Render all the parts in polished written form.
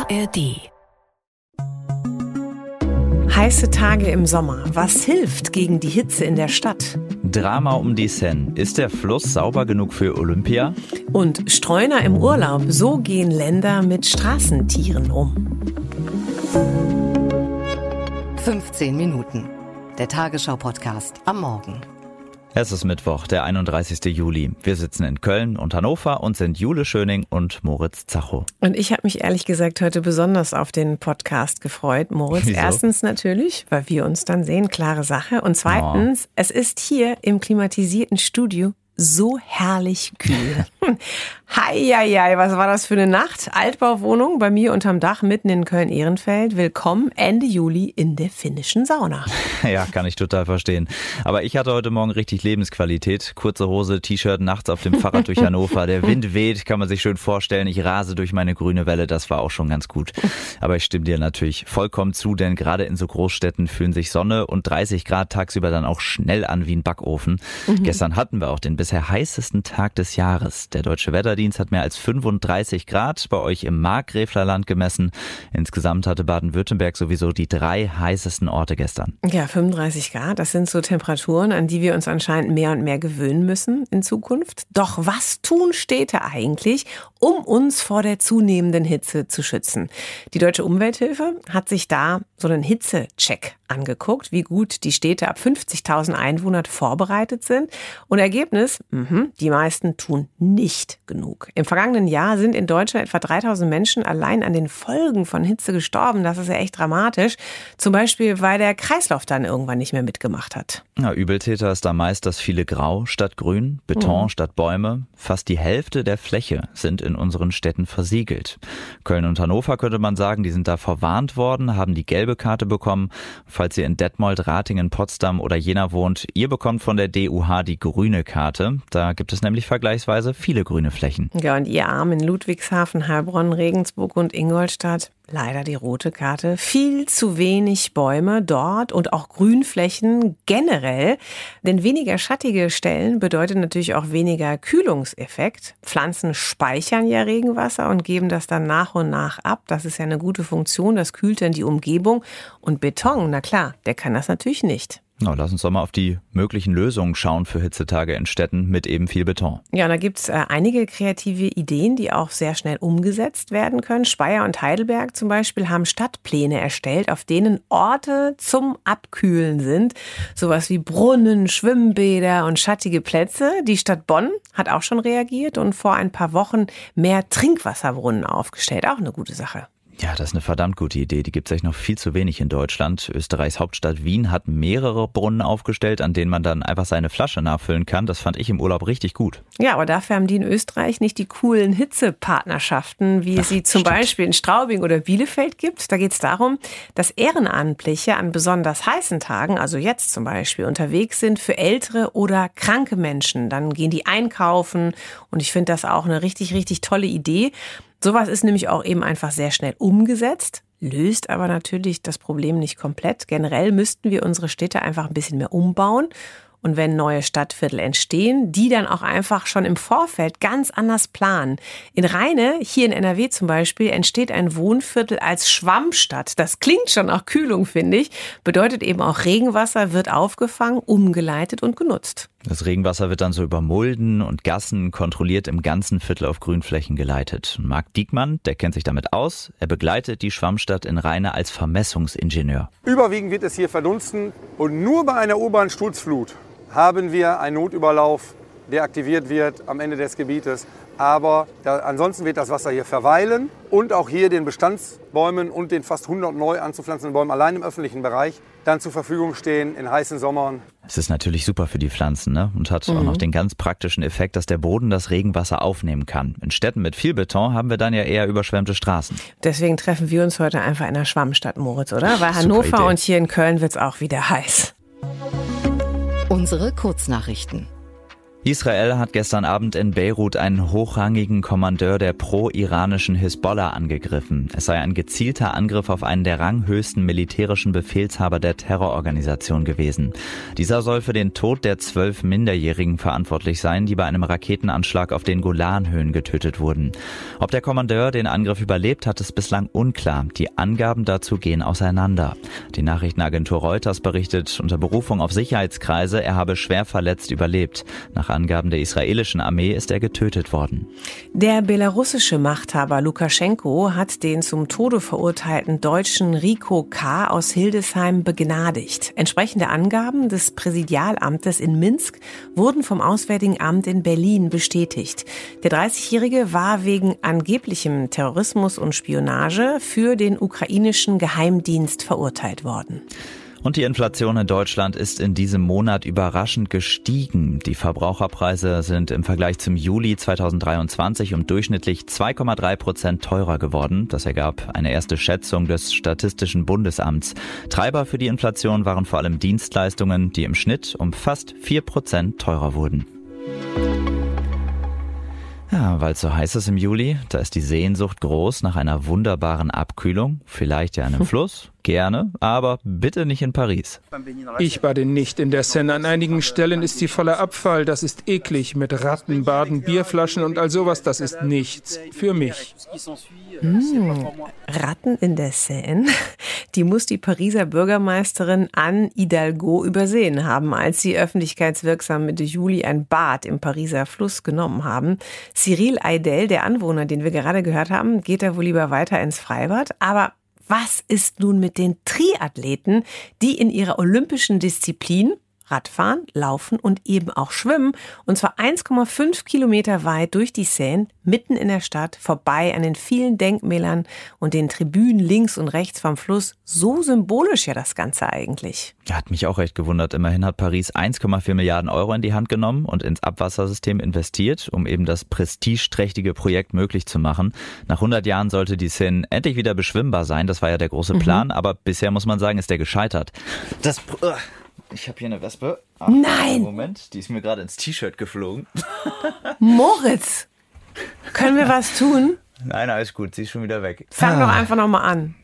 ARD. Heiße Tage im Sommer. Was hilft gegen die Hitze in der Stadt? Drama um die Seine. Ist der Fluss sauber genug für Olympia? Und Streuner im Urlaub. So gehen Länder mit Straßentieren um. 15 Minuten. Der Tagesschau-Podcast am Morgen. Es ist Mittwoch, der 31. Juli. Wir sitzen in Köln und Hannover und sind Jule Schöning und Moritz Zacho. Und ich habe mich ehrlich gesagt heute besonders auf den Podcast gefreut, Moritz. Wieso? Erstens natürlich, weil wir uns dann sehen, klare Sache. Und zweitens, Es ist hier im klimatisierten Studio so herrlich kühl. Heieiei, was war das für eine Nacht? Altbauwohnung bei mir unterm Dach mitten in Köln-Ehrenfeld. Willkommen Ende Juli in der finnischen Sauna. Ja, kann ich total verstehen. Aber ich hatte heute Morgen richtig Lebensqualität. Kurze Hose, T-Shirt, nachts auf dem Fahrrad durch Hannover. Der Wind weht, kann man sich schön vorstellen. Ich rase durch meine grüne Welle, das war auch schon ganz gut. Aber ich stimme dir natürlich vollkommen zu, denn gerade in so Großstädten fühlen sich Sonne und 30 Grad tagsüber dann auch schnell an wie ein Backofen. Gestern hatten wir auch den bisher heißesten Tag des Jahres. Der Deutsche Wetterdienst hat mehr als 35 Grad bei euch im Markgräflerland gemessen. Insgesamt hatte Baden-Württemberg sowieso die 3 heißesten Orte gestern. Ja, 35 Grad, das sind so Temperaturen, an die wir uns anscheinend mehr und mehr gewöhnen müssen in Zukunft. Doch was tun Städte eigentlich, um uns vor der zunehmenden Hitze zu schützen? Die Deutsche Umwelthilfe hat sich da so einen Hitzecheck angeguckt, wie gut die Städte ab 50.000 Einwohnern vorbereitet sind. Und Ergebnis, die meisten tun nicht genug. Im vergangenen Jahr sind in Deutschland etwa 3.000 Menschen allein an den Folgen von Hitze gestorben. Das ist ja echt dramatisch. Zum Beispiel, weil der Kreislauf dann irgendwann nicht mehr mitgemacht hat. Ja, Übeltäter ist da meist das viele Grau statt Grün, Beton statt Bäume. Fast die Hälfte der Fläche sind in unseren Städten versiegelt. Köln und Hannover könnte man sagen, die sind da verwarnt worden, haben die gelbe Karte bekommen. Falls ihr in Detmold, Ratingen, Potsdam oder Jena wohnt, ihr bekommt von der DUH die grüne Karte. Da gibt es nämlich vergleichsweise viele grüne Flächen. Ja, und ihr Arm in Ludwigshafen, Heilbronn, Regensburg und Ingolstadt, leider die rote Karte. Viel zu wenig Bäume dort und auch Grünflächen generell. Denn weniger schattige Stellen bedeutet natürlich auch weniger Kühlungseffekt. Pflanzen speichern ja Regenwasser und geben das dann nach und nach ab. Das ist ja eine gute Funktion, das kühlt dann die Umgebung. Und Beton, na klar, der kann das natürlich nicht. Na, lass uns doch mal auf die möglichen Lösungen schauen für Hitzetage in Städten mit eben viel Beton. Ja, und da gibt's einige kreative Ideen, die auch sehr schnell umgesetzt werden können. Speyer und Heidelberg zum Beispiel haben Stadtpläne erstellt, auf denen Orte zum Abkühlen sind. Sowas wie Brunnen, Schwimmbäder und schattige Plätze. Die Stadt Bonn hat auch schon reagiert und vor ein paar Wochen mehr Trinkwasserbrunnen aufgestellt. Auch eine gute Sache. Ja, das ist eine verdammt gute Idee. Die gibt es echt noch viel zu wenig in Deutschland. Österreichs Hauptstadt Wien hat mehrere Brunnen aufgestellt, an denen man dann einfach seine Flasche nachfüllen kann. Das fand ich im Urlaub richtig gut. Ja, aber dafür haben die in Österreich nicht die coolen Hitzepartnerschaften, wie es sie zum Beispiel in Straubing oder Bielefeld gibt. Da geht es darum, dass Ehrenamtliche an besonders heißen Tagen, also jetzt zum Beispiel, unterwegs sind für ältere oder kranke Menschen. Dann gehen die einkaufen und ich finde das auch eine richtig, richtig tolle Idee. Sowas ist nämlich auch eben einfach sehr schnell umgesetzt, löst aber natürlich das Problem nicht komplett. Generell müssten wir unsere Städte einfach ein bisschen mehr umbauen. Und wenn neue Stadtviertel entstehen, die dann auch einfach schon im Vorfeld ganz anders planen. In Rheine, hier in NRW zum Beispiel, entsteht ein Wohnviertel als Schwammstadt. Das klingt schon nach Kühlung, finde ich. Bedeutet eben auch, Regenwasser wird aufgefangen, umgeleitet und genutzt. Das Regenwasser wird dann so über Mulden und Gassen kontrolliert im ganzen Viertel auf Grünflächen geleitet. Marc Diekmann, der kennt sich damit aus. Er begleitet die Schwammstadt in Rheine als Vermessungsingenieur. Überwiegend wird es hier verdunsten und nur bei einer urbanen Sturzflut haben wir einen Notüberlauf, der aktiviert wird am Ende des Gebietes. Aber ansonsten wird das Wasser hier verweilen und auch hier den Bestandsbäumen und den fast 100 neu anzupflanzenden Bäumen allein im öffentlichen Bereich dann zur Verfügung stehen in heißen Sommern. Es ist natürlich super für die Pflanzen, ne? Und hat auch noch den ganz praktischen Effekt, dass der Boden das Regenwasser aufnehmen kann. In Städten mit viel Beton haben wir dann ja eher überschwemmte Straßen. Deswegen treffen wir uns heute einfach in der Schwammstadt, Moritz, oder? Weil Hannover und hier in Köln wird es auch wieder heiß. Unsere Kurznachrichten. Israel hat gestern Abend in Beirut einen hochrangigen Kommandeur der pro-iranischen Hisbollah angegriffen. Es sei ein gezielter Angriff auf einen der ranghöchsten militärischen Befehlshaber der Terrororganisation gewesen. Dieser soll für den Tod der 12 Minderjährigen verantwortlich sein, die bei einem Raketenanschlag auf den Golanhöhen getötet wurden. Ob der Kommandeur den Angriff überlebt hat, ist bislang unklar. Die Angaben dazu gehen auseinander. Die Nachrichtenagentur Reuters berichtet unter Berufung auf Sicherheitskreise, er habe schwer verletzt überlebt. Nach Angaben der israelischen Armee ist er getötet worden. Der belarussische Machthaber Lukaschenko hat den zum Tode verurteilten Deutschen Rico K. aus Hildesheim begnadigt. Entsprechende Angaben des Präsidialamtes in Minsk wurden vom Auswärtigen Amt in Berlin bestätigt. Der 30-Jährige war wegen angeblichem Terrorismus und Spionage für den ukrainischen Geheimdienst verurteilt worden. Und die Inflation in Deutschland ist in diesem Monat überraschend gestiegen. Die Verbraucherpreise sind im Vergleich zum Juli 2023 um durchschnittlich 2,3% teurer geworden. Das ergab eine erste Schätzung des Statistischen Bundesamts. Treiber für die Inflation waren vor allem Dienstleistungen, die im Schnitt um fast 4% teurer wurden. Ja, weil es so heiß ist im Juli, da ist die Sehnsucht groß nach einer wunderbaren Abkühlung. Vielleicht ja einem Fluss, gerne, aber bitte nicht in Paris. Ich bade nicht in der Seine. An einigen Stellen ist sie voller Abfall. Das ist eklig. Mit Ratten, Baden, Bierflaschen und all sowas. Das ist nichts für mich. Ratten in der Seine? Die muss die Pariser Bürgermeisterin Anne Hidalgo übersehen haben, als sie öffentlichkeitswirksam Mitte Juli ein Bad im Pariser Fluss genommen haben. Cyril Eidel, der Anwohner, den wir gerade gehört haben, geht da wohl lieber weiter ins Freibad. Aber was ist nun mit den Triathleten, die in ihrer olympischen Disziplin Radfahren, Laufen und eben auch Schwimmen, und zwar 1,5 Kilometer weit durch die Seine, mitten in der Stadt, vorbei an den vielen Denkmälern und den Tribünen links und rechts vom Fluss. So symbolisch ja das Ganze eigentlich. Hat mich auch recht gewundert. Immerhin hat Paris 1,4 Milliarden Euro in die Hand genommen und ins Abwassersystem investiert, um eben das prestigeträchtige Projekt möglich zu machen. Nach 100 Jahren sollte die Seine endlich wieder beschwimmbar sein. Das war ja der große Plan, aber bisher muss man sagen, ist der gescheitert. Ich habe hier eine Wespe. Nein! Moment, die ist mir gerade ins T-Shirt geflogen. Moritz, können wir was tun? Nein, alles gut, sie ist schon wieder weg. Fang doch einfach nochmal an.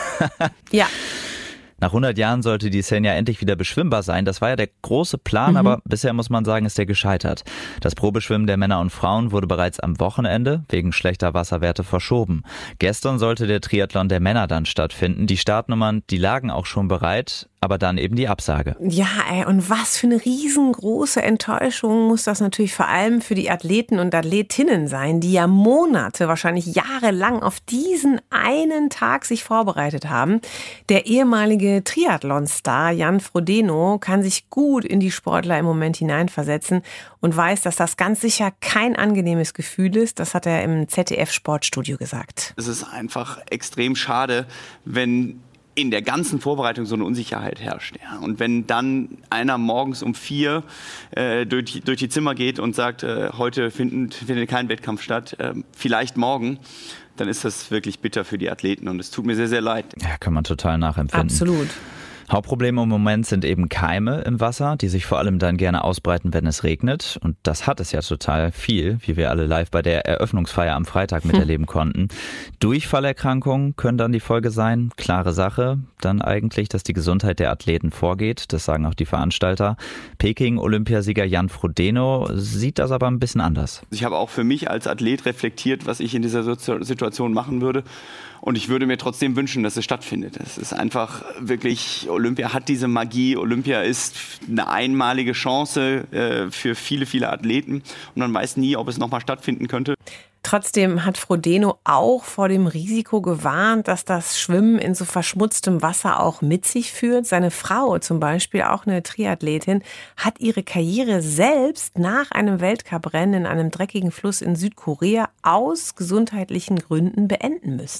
Ja. Nach 100 Jahren sollte die Seine ja endlich wieder beschwimmbar sein. Das war ja der große Plan, aber bisher muss man sagen, ist der gescheitert. Das Probeschwimmen der Männer und Frauen wurde bereits am Wochenende wegen schlechter Wasserwerte verschoben. Gestern sollte der Triathlon der Männer dann stattfinden. Die Startnummern, die lagen auch schon bereit, aber dann eben die Absage. Ja, und was für eine riesengroße Enttäuschung muss das natürlich vor allem für die Athleten und Athletinnen sein, die ja Monate, wahrscheinlich jahrelang auf diesen einen Tag sich vorbereitet haben. Der ehemalige Triathlon-Star Jan Frodeno kann sich gut in die Sportler im Moment hineinversetzen und weiß, dass das ganz sicher kein angenehmes Gefühl ist. Das hat er im ZDF-Sportstudio gesagt. Es ist einfach extrem schade, wenn in der ganzen Vorbereitung so eine Unsicherheit herrscht. Ja. Und wenn dann einer morgens um 4 durch die Zimmer geht und sagt, heute findet kein Wettkampf statt, vielleicht morgen, dann ist das wirklich bitter für die Athleten und es tut mir sehr, sehr leid. Ja, kann man total nachempfinden. Absolut. Hauptproblem im Moment sind eben Keime im Wasser, die sich vor allem dann gerne ausbreiten, wenn es regnet. Und das hat es ja total viel, wie wir alle live bei der Eröffnungsfeier am Freitag miterleben konnten. Durchfallerkrankungen können dann die Folge sein. Klare Sache. Dann eigentlich, dass die Gesundheit der Athleten vorgeht. Das sagen auch die Veranstalter. Peking-Olympiasieger Jan Frodeno sieht das aber ein bisschen anders. Ich habe auch für mich als Athlet reflektiert, was ich in dieser Situation machen würde. Und ich würde mir trotzdem wünschen, dass es stattfindet. Es ist einfach wirklich, Olympia hat diese Magie. Olympia ist eine einmalige Chance für viele, viele Athleten. Und man weiß nie, ob es nochmal stattfinden könnte. Trotzdem hat Frodeno auch vor dem Risiko gewarnt, dass das Schwimmen in so verschmutztem Wasser auch mit sich führt. Seine Frau zum Beispiel, auch eine Triathletin, hat ihre Karriere selbst nach einem Weltcuprennen in einem dreckigen Fluss in Südkorea aus gesundheitlichen Gründen beenden müssen.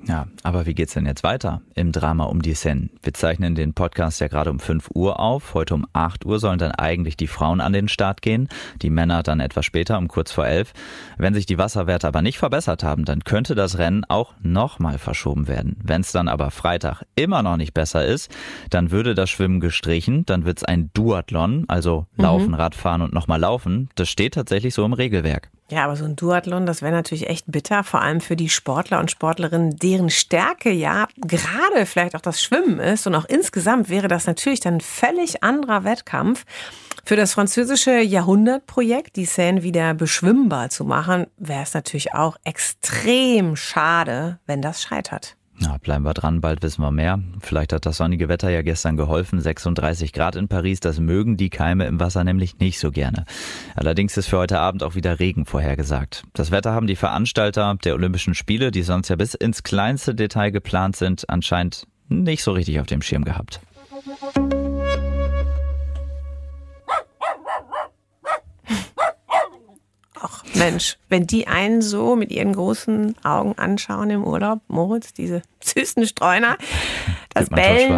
Ja, aber wie geht's denn jetzt weiter im Drama um die Seine? Wir zeichnen den Podcast ja gerade um 5 Uhr auf. Heute um 8 Uhr sollen dann eigentlich die Frauen an den Start gehen, die Männer dann etwas später, um kurz vor 11. Wenn sich die Wasserwerte aber nicht verbessert haben, dann könnte das Rennen auch nochmal verschoben werden. Wenn es dann aber Freitag immer noch nicht besser ist, dann würde das Schwimmen gestrichen, dann wird's ein Duathlon, also Laufen, Radfahren und nochmal Laufen. Das steht tatsächlich so im Regelwerk. Ja, aber so ein Duathlon, das wäre natürlich echt bitter, vor allem für die Sportler und Sportlerinnen, deren Stärke ja gerade vielleicht auch das Schwimmen ist. Und auch insgesamt wäre das natürlich dann ein völlig anderer Wettkampf. Für das französische Jahrhundertprojekt, die Seine wieder beschwimmbar zu machen, wäre es natürlich auch extrem schade, wenn das scheitert. Ja, bleiben wir dran, bald wissen wir mehr. Vielleicht hat das sonnige Wetter ja gestern geholfen. 36 Grad in Paris, das mögen die Keime im Wasser nämlich nicht so gerne. Allerdings ist für heute Abend auch wieder Regen vorhergesagt. Das Wetter haben die Veranstalter der Olympischen Spiele, die sonst ja bis ins kleinste Detail geplant sind, anscheinend nicht so richtig auf dem Schirm gehabt. Ach Mensch, wenn die einen so mit ihren großen Augen anschauen im Urlaub, Moritz, diese süßen Streuner, das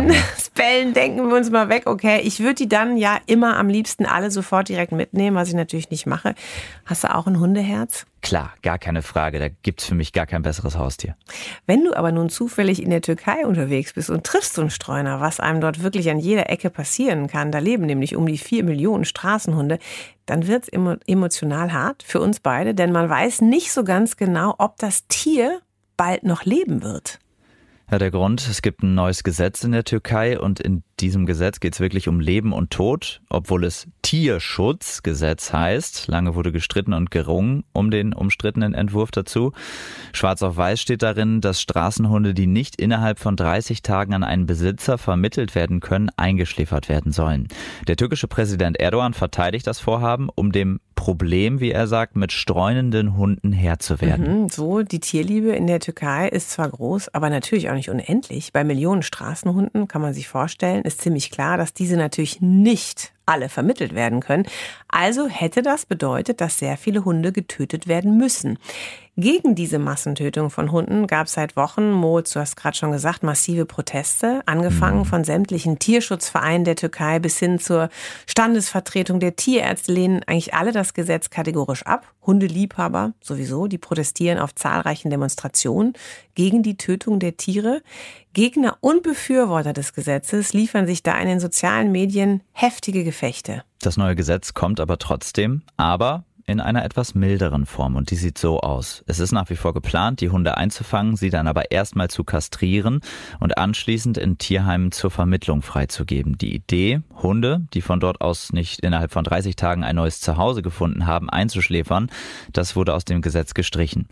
Bellen denken wir uns mal weg. Okay, ich würde die dann ja immer am liebsten alle sofort direkt mitnehmen, was ich natürlich nicht mache. Hast du auch ein Hundeherz? Klar, gar keine Frage, da gibt's für mich gar kein besseres Haustier. Wenn du aber nun zufällig in der Türkei unterwegs bist und triffst so einen Streuner, was einem dort wirklich an jeder Ecke passieren kann, da leben nämlich um die 4 Millionen Straßenhunde, dann wird's emotional hart für uns beide, denn man weiß nicht so ganz genau, ob das Tier bald noch leben wird. Ja, der Grund, es gibt ein neues Gesetz in der Türkei und in diesem Gesetz geht es wirklich um Leben und Tod, obwohl es Tierschutzgesetz heißt. Lange wurde gestritten und gerungen um den umstrittenen Entwurf dazu. Schwarz auf weiß steht darin, dass Straßenhunde, die nicht innerhalb von 30 Tagen an einen Besitzer vermittelt werden können, eingeschläfert werden sollen. Der türkische Präsident Erdogan verteidigt das Vorhaben, um dem Problem, wie er sagt, mit streunenden Hunden Herr zu werden. So, die Tierliebe in der Türkei ist zwar groß, aber natürlich auch nicht unendlich. Bei Millionen Straßenhunden kann man sich vorstellen, ist ziemlich klar, dass diese natürlich nicht alle vermittelt werden können. Also hätte das bedeutet, dass sehr viele Hunde getötet werden müssen. Gegen diese Massentötung von Hunden gab es seit Wochen, Moritz, du hast gerade schon gesagt, massive Proteste, angefangen von sämtlichen Tierschutzvereinen der Türkei bis hin zur Standesvertretung der Tierärzte lehnen eigentlich alle das Gesetz kategorisch ab. Hundeliebhaber sowieso, die protestieren auf zahlreichen Demonstrationen gegen die Tötung der Tiere. Gegner und Befürworter des Gesetzes liefern sich da in den sozialen Medien heftige Gefechte. Das neue Gesetz kommt aber trotzdem, aber in einer etwas milderen Form und die sieht so aus. Es ist nach wie vor geplant, die Hunde einzufangen, sie dann aber erstmal zu kastrieren und anschließend in Tierheimen zur Vermittlung freizugeben. Die Idee, Hunde, die von dort aus nicht innerhalb von 30 Tagen ein neues Zuhause gefunden haben, einzuschläfern, das wurde aus dem Gesetz gestrichen.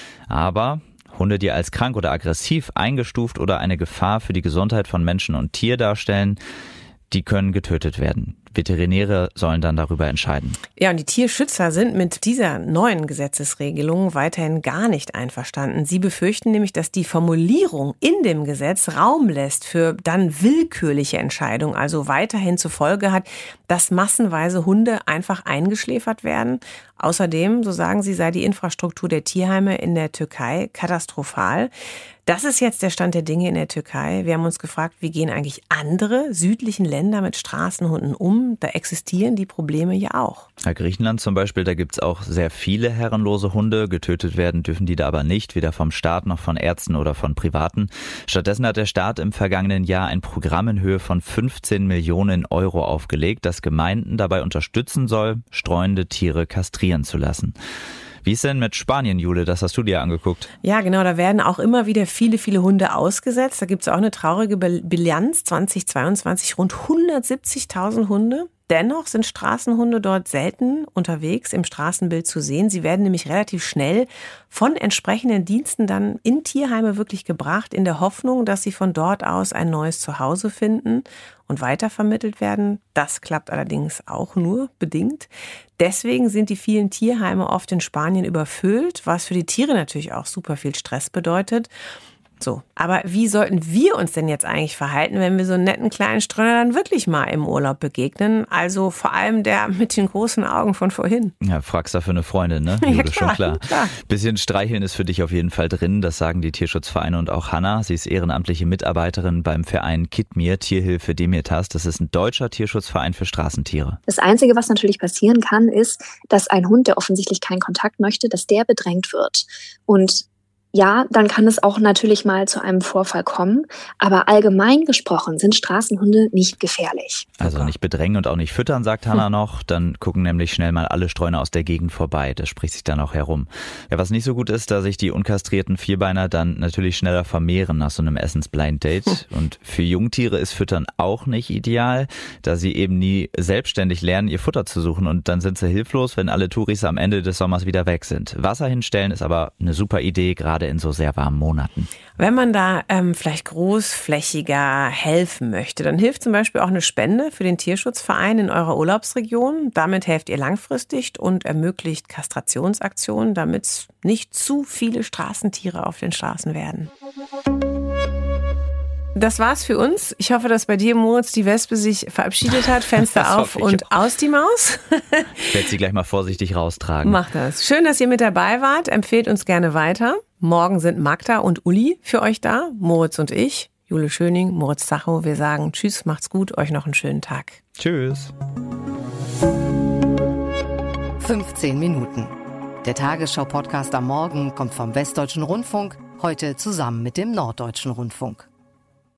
Aber Hunde, die als krank oder aggressiv eingestuft oder eine Gefahr für die Gesundheit von Menschen und Tier darstellen, die können getötet werden. Veterinäre sollen dann darüber entscheiden. Ja, und die Tierschützer sind mit dieser neuen Gesetzesregelung weiterhin gar nicht einverstanden. Sie befürchten nämlich, dass die Formulierung in dem Gesetz Raum lässt für dann willkürliche Entscheidungen, also weiterhin zur Folge hat, dass massenweise Hunde einfach eingeschläfert werden. Außerdem, so sagen sie, sei die Infrastruktur der Tierheime in der Türkei katastrophal. Das ist jetzt der Stand der Dinge in der Türkei. Wir haben uns gefragt, wie gehen eigentlich andere südlichen Länder mit Straßenhunden um? Da existieren die Probleme ja auch. Ja, Griechenland zum Beispiel, da gibt's auch sehr viele herrenlose Hunde. Getötet werden dürfen die da aber nicht, weder vom Staat noch von Ärzten oder von Privaten. Stattdessen hat der Staat im vergangenen Jahr ein Programm in Höhe von 15 Millionen Euro aufgelegt, das Gemeinden dabei unterstützen soll, streunende Tiere kastrieren zu lassen. Wie ist denn mit Spanien, Jule? Das hast du dir angeguckt. Ja, genau. Da werden auch immer wieder viele Hunde ausgesetzt. Da gibt es auch eine traurige Bilanz. 2022 rund 170.000 Hunde. Dennoch sind Straßenhunde dort selten unterwegs im Straßenbild zu sehen. Sie werden nämlich relativ schnell von entsprechenden Diensten dann in Tierheime wirklich gebracht, in der Hoffnung, dass sie von dort aus ein neues Zuhause finden und weitervermittelt werden. Das klappt allerdings auch nur bedingt. Deswegen sind die vielen Tierheime oft in Spanien überfüllt, was für die Tiere natürlich auch super viel Stress bedeutet. So, aber wie sollten wir uns denn jetzt eigentlich verhalten, wenn wir so einen netten kleinen Streuner dann wirklich mal im Urlaub begegnen? Also vor allem der mit den großen Augen von vorhin. Ja, fragst da für eine Freundin, ne? Ja, schon klar. Klar. Bisschen streicheln ist für dich auf jeden Fall drin, das sagen die Tierschutzvereine und auch Hanna. Sie ist ehrenamtliche Mitarbeiterin beim Verein Kidmir, Tierhilfe Demietas. Das ist ein deutscher Tierschutzverein für Straßentiere. Das Einzige, was natürlich passieren kann, ist, dass ein Hund, der offensichtlich keinen Kontakt möchte, dass der bedrängt wird. Und ja, dann kann es auch natürlich mal zu einem Vorfall kommen. Aber allgemein gesprochen sind Straßenhunde nicht gefährlich. Also nicht bedrängen und auch nicht füttern, sagt Hanna noch. Dann gucken nämlich schnell mal alle Streuner aus der Gegend vorbei. Das spricht sich dann auch herum. Ja, was nicht so gut ist, da sich die unkastrierten Vierbeiner dann natürlich schneller vermehren nach so einem Essens-Blind-Date. Und für Jungtiere ist Füttern auch nicht ideal, da sie eben nie selbstständig lernen, ihr Futter zu suchen. Und dann sind sie hilflos, wenn alle Touris am Ende des Sommers wieder weg sind. Wasser hinstellen ist aber eine super Idee, gerade in so sehr warmen Monaten. Wenn man da vielleicht großflächiger helfen möchte, dann hilft zum Beispiel auch eine Spende für den Tierschutzverein in eurer Urlaubsregion. Damit helft ihr langfristig und ermöglicht Kastrationsaktionen, damit nicht zu viele Straßentiere auf den Straßen werden. Das war's für uns. Ich hoffe, dass bei dir, Moritz, die Wespe sich verabschiedet hat. Fenster auf und aus die Maus. Ich werde sie gleich mal vorsichtig raustragen. Mach das. Schön, dass ihr mit dabei wart. Empfehlt uns gerne weiter. Morgen sind Magda und Uli für euch da. Moritz und ich. Jule Schöning, Moritz Zacho. Wir sagen tschüss, macht's gut, euch noch einen schönen Tag. Tschüss. 15 Minuten. Der Tagesschau-Podcast am Morgen kommt vom Westdeutschen Rundfunk, heute zusammen mit dem Norddeutschen Rundfunk.